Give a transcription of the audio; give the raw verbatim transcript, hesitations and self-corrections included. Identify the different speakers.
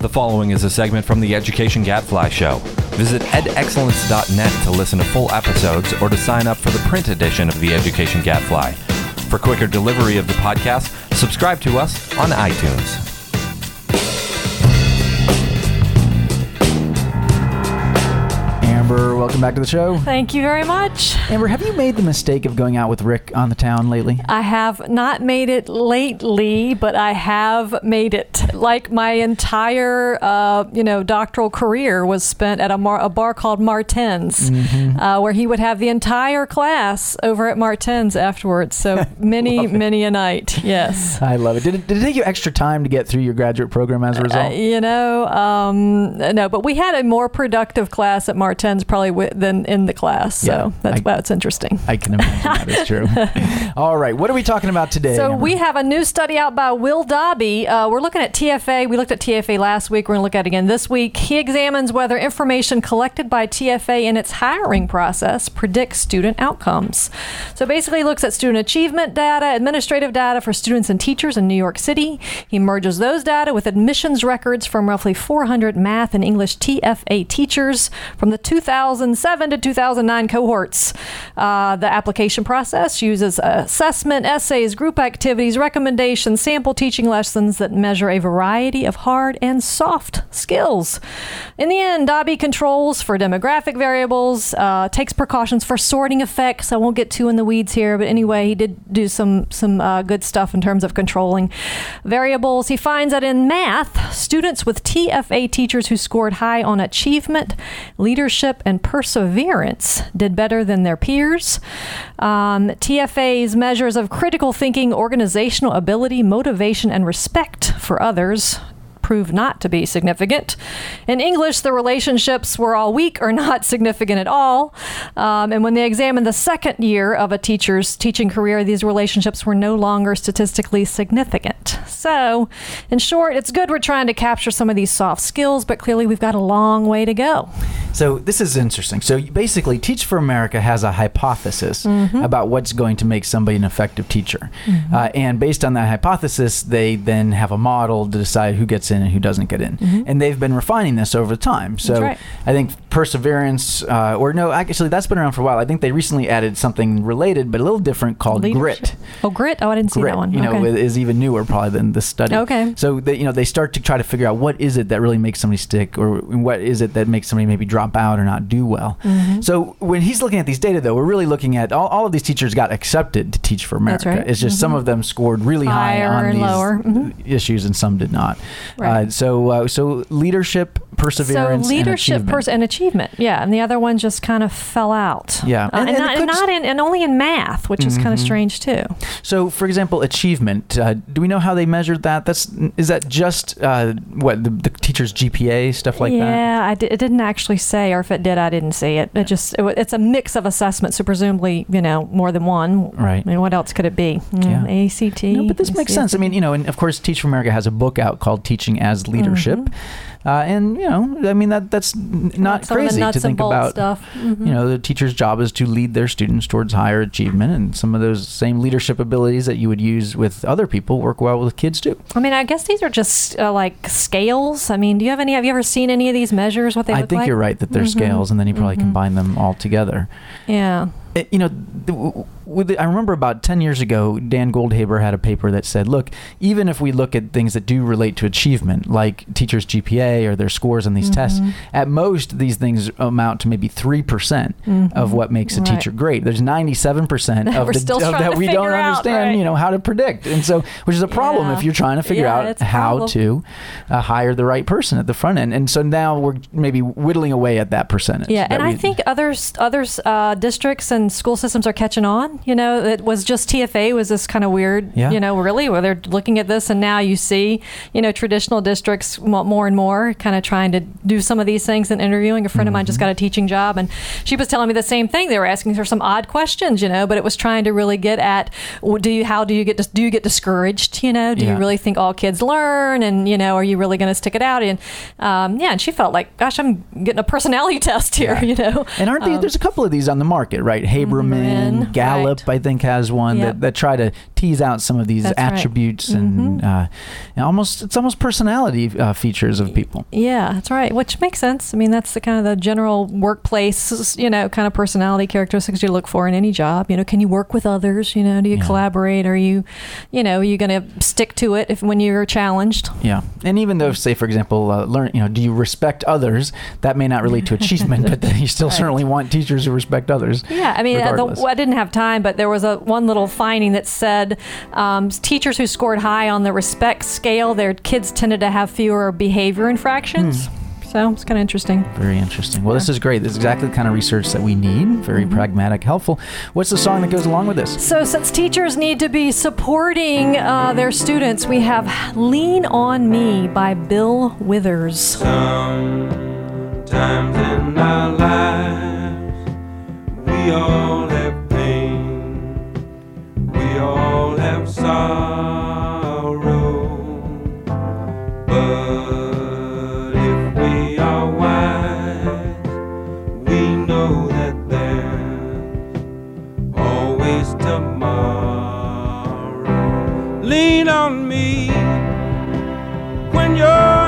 Speaker 1: following is a segment from the Education Gadfly Show. Visit ed excellence dot net to listen to full episodes or to sign up for the print edition of the Education Gadfly. For quicker delivery of the podcast, subscribe to us on iTunes.
Speaker 2: Amber, welcome back to the show.
Speaker 3: Thank you very much.
Speaker 2: Amber, have you made the mistake of going out with Rick on the town lately?
Speaker 3: I have not made it lately, but I have made it. Like my entire, uh, you know, doctoral career was spent at a, mar- a bar called Martin's, mm-hmm. uh, where he would have the entire class over at Martin's afterwards. So many, many a night. Yes.
Speaker 2: I love it. Did it, did it take you extra time to get through your graduate program as a result?
Speaker 3: Uh, you know, um, no, but we had a more productive class at Martin's probably w- than in the class. So
Speaker 2: yeah,
Speaker 3: that's
Speaker 2: I,
Speaker 3: that's interesting.
Speaker 2: I can imagine that is true. All right. What are we talking about today?
Speaker 3: So
Speaker 2: Amber?
Speaker 3: we have a new study out by Will Dobby. Uh, we're looking at T F A. We looked at T F A last week. We're going to look at it again this week. He examines whether information collected by T F A in its hiring process predicts student outcomes. So basically he looks at student achievement data, administrative data for students and teachers in New York City. He merges those data with admissions records from roughly four hundred math and English T F A teachers from the two thousand seven to two thousand nine cohorts. Uh, the application process uses assessment, essays, group activities, recommendations, sample teaching lessons that measure a variety of hard and soft skills. In the end, Dobby controls for demographic variables, uh, takes precautions for sorting effects. I won't get too in the weeds here, but anyway, he did do some, some uh, good stuff in terms of controlling variables. He finds that in math, students with T F A teachers who scored high on achievement, leadership, and perseverance did better than their peers. Um, T F A's measures of critical thinking, organizational ability, motivation, and respect for others proved not to be significant. In English, the relationships were all weak or not significant at all. Um, and when they examined the second year of a teacher's teaching career, these relationships were no longer statistically significant. So, in short, it's good we're trying to capture some of these soft skills, but clearly we've got a long way to go.
Speaker 2: So this is interesting. So basically, Teach for America has a hypothesis mm-hmm. about what's going to make somebody an effective teacher. Mm-hmm. Uh, and based on that hypothesis, they then have a model to decide who gets in and who doesn't get in. Mm-hmm. And they've been refining this over time. So
Speaker 3: that's right.
Speaker 2: I think perseverance, uh, or no, actually that's been around for a while. I think they recently added something related, but a little different called
Speaker 3: Leadership.
Speaker 2: grit.
Speaker 3: Oh, grit? Oh, I didn't see
Speaker 2: grit,
Speaker 3: that one.
Speaker 2: You know,
Speaker 3: okay.
Speaker 2: is even newer probably than this study.
Speaker 3: Okay.
Speaker 2: So they, you know, they start to try to figure out what is it that really makes somebody stick, or what is it that makes somebody maybe drop out or not do well. Mm-hmm. So when he's looking at these data, though, we're really looking at all, all of these teachers got accepted to Teach for America.
Speaker 3: That's right.
Speaker 2: It's just mm-hmm. some of them scored really
Speaker 3: Higher
Speaker 2: high on
Speaker 3: and
Speaker 2: these
Speaker 3: lower. Mm-hmm.
Speaker 2: issues, and some did not.
Speaker 3: Right.
Speaker 2: Uh, so uh, so leadership, perseverance,
Speaker 3: so leadership
Speaker 2: and achievement.
Speaker 3: Pers- and achievement, yeah, and the other one just kind of fell out.
Speaker 2: Yeah,
Speaker 3: uh, and, and,
Speaker 2: and,
Speaker 3: not, and not in, and only in math, which is mm-hmm. kind of strange too.
Speaker 2: So, for example, achievement. Uh, do we know how they measured that? That's is that just uh, what the, the teacher's G P A stuff like
Speaker 3: yeah,
Speaker 2: that?
Speaker 3: Yeah, I d- it didn't actually say, or if it did, I didn't see it. It just it, it's a mix of assessments, so presumably, you know, more than one.
Speaker 2: Right.
Speaker 3: I mean, what else could it be?
Speaker 2: Yeah.
Speaker 3: Mm, A C T.
Speaker 2: No, but this makes sense. I mean, you know, and of course, Teach for America has a book out called Teaching as Leadership. Mm-hmm. Uh, and, you know, I mean, that that's not
Speaker 3: Some
Speaker 2: crazy to think about.
Speaker 3: Stuff. Mm-hmm.
Speaker 2: You know, the teacher's job is to lead their students towards higher achievement, and some of those same leadership abilities that you would use with other people work well with kids too.
Speaker 3: I mean, I guess these are just uh, like scales. I mean, do you have any, have you ever seen any of these measures, what they
Speaker 2: I
Speaker 3: look
Speaker 2: think
Speaker 3: like?
Speaker 2: You're right that they're mm-hmm. scales, and then you probably mm-hmm. combine them all together.
Speaker 3: Yeah.
Speaker 2: It, you know, the, with the, I remember about ten years ago, Dan Goldhaber had a paper that said, look, even if we look at things that do relate to achievement, like teachers' G P A or their scores on these mm-hmm. tests, at most these things amount to maybe three percent mm-hmm. of what makes a
Speaker 3: right.
Speaker 2: teacher great. There's ninety-seven percent of, the, of that we don't
Speaker 3: out,
Speaker 2: understand,
Speaker 3: right.
Speaker 2: you know, how to predict. And so, which is a problem
Speaker 3: yeah.
Speaker 2: if you're trying to figure
Speaker 3: yeah,
Speaker 2: out how
Speaker 3: problem.
Speaker 2: to uh, hire the right person at the front end. And so now we're maybe whittling away at that percentage.
Speaker 3: Yeah, and
Speaker 2: we,
Speaker 3: I think others, others uh, districts and school systems are catching on. You know, it was just T F A was this kind of weird,
Speaker 2: yeah.
Speaker 3: you know, really, where they're looking at this, and now you see, you know, traditional districts more and more kind of trying to do some of these things and interviewing. A friend mm-hmm. of mine just got a teaching job, and she was telling me the same thing. They were asking her some odd questions, you know, but it was trying to really get at, do you, how do you get, do you get discouraged? You know, do
Speaker 2: yeah.
Speaker 3: you really think all kids learn? And, you know, are you really going to stick it out? And, um, yeah, and she felt like, gosh, I'm getting a personality test here,
Speaker 2: yeah.
Speaker 3: you know.
Speaker 2: And aren't they, um, there's a couple of these on the market, right? Haberman, Gallup. Gallup, I think, has one
Speaker 3: Yep.
Speaker 2: that, that try to tease out some of these
Speaker 3: That's right.
Speaker 2: attributes and,
Speaker 3: Mhm.
Speaker 2: uh, and almost it's almost personality uh, features of people.
Speaker 3: Yeah, that's right. Which makes sense. I mean, that's the kind of the general workplace, you know, kind of personality characteristics you look for in any job. You know, can you work with others? You know, do you
Speaker 2: Yeah.
Speaker 3: collaborate? Are you, you know, are you going to stick to it if when you're challenged?
Speaker 2: Yeah, and even though, say, for example, uh, learn, you know, do you respect others? That may not relate to achievement, but then you still
Speaker 3: Right.
Speaker 2: certainly want teachers who respect others.
Speaker 3: Yeah, I mean, uh,
Speaker 2: regardless.
Speaker 3: the, I didn't have time, but there was a one little finding that said um, teachers who scored high on the respect scale, their kids tended to have fewer behavior infractions.
Speaker 2: Hmm.
Speaker 3: So it's kind of interesting.
Speaker 2: Very interesting. Well, this is great. This is exactly the kind of research that we need. Very
Speaker 3: Mm-hmm.
Speaker 2: pragmatic, helpful. What's the song that goes along with this?
Speaker 3: So, since teachers need to be supporting uh, their students, we have Lean on Me by Bill Withers.
Speaker 4: Sometimes in our lives, we all have pain, we all have sorrow, but if we are wise, we know that there's always tomorrow. Lean on me when you're